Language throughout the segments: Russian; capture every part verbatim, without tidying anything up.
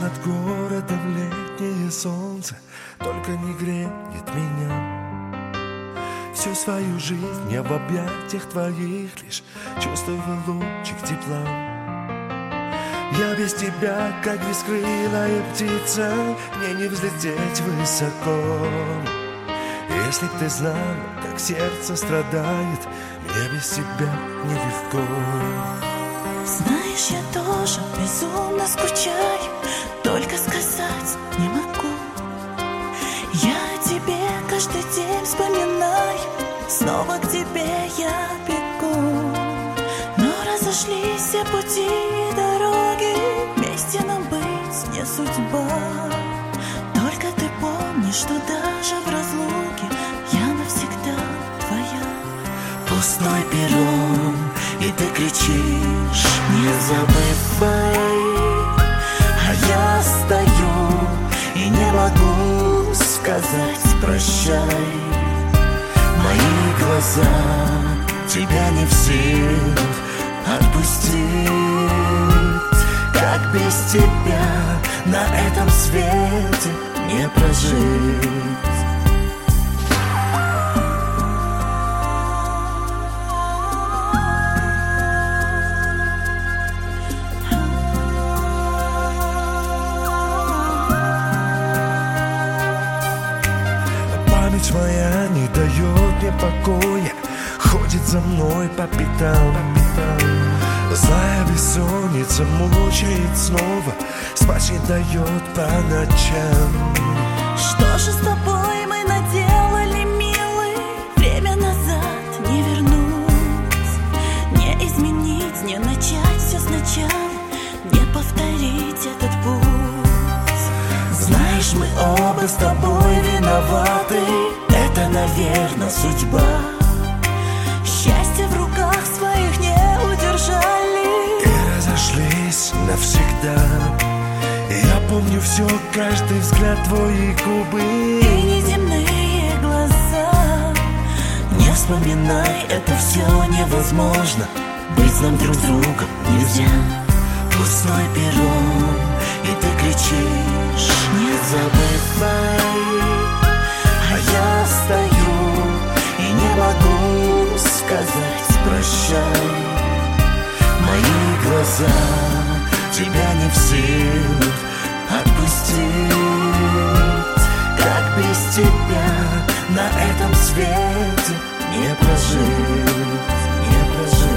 над городом летнее солнце, только не греет меня. Всю свою жизнь я в объятиях твоих лишь чувствовал лучик тепла. Я без тебя, как бескрылая птица, мне не взлететь высоко. Если б ты знала, как сердце страдает, мне без тебя нелегко. Знаешь, я тоже безумно скучаю, только сказать не могу. Я о тебе каждый день вспоминаю, снова к тебе я бегу. Но разошлись все пути и дороги, вместе нам быть не судьба. Только ты помни, что даже в разлуке я навсегда твоя. Пустой перрон, и ты кричишь, не забывай. А я стою и не могу сказать прощай. Мои глаза тебя не в силах отпустить. Как без тебя на этом свете не прожить. Память моя не дает мне покоя, ходит за мной по пятам, по пятам. Злая бессонница мучает снова, спать не дает по ночам. Что же с тобой мы наделали, милый? Время назад не вернуть, не изменить, не начать все сначала, не повторить этот путь. Знаешь, мы оба с тобой виноваты, это, наверное, судьба. Счастье в руках своих не удержали и разошлись навсегда. Я помню все, каждый взгляд твой и губы, и неземные глаза. Не вспоминай, это все невозможно, быть нам друг другом нельзя. Пустой перрон, и ты кричишь, не забывай. А я стою и не могу сказать прощай. Мои глаза тебя не в силах отпустить. Как без тебя на этом свете не прожить, не прожить.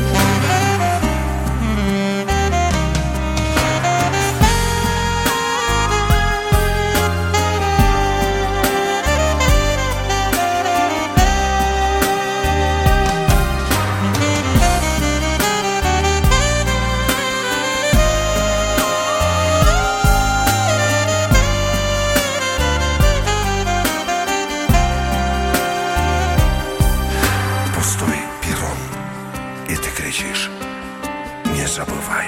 Не забывай.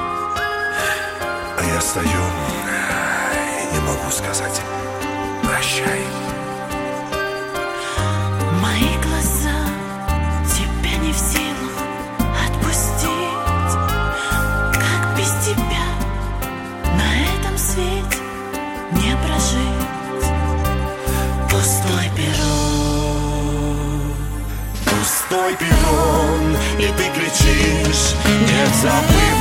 А я стою и не могу сказать прощай. Мои глаза тебя не в силах отпустить. Как без тебя на этом свете не прожить. Пустой перрон, пустой перрон, и ты кричишь, не забывай.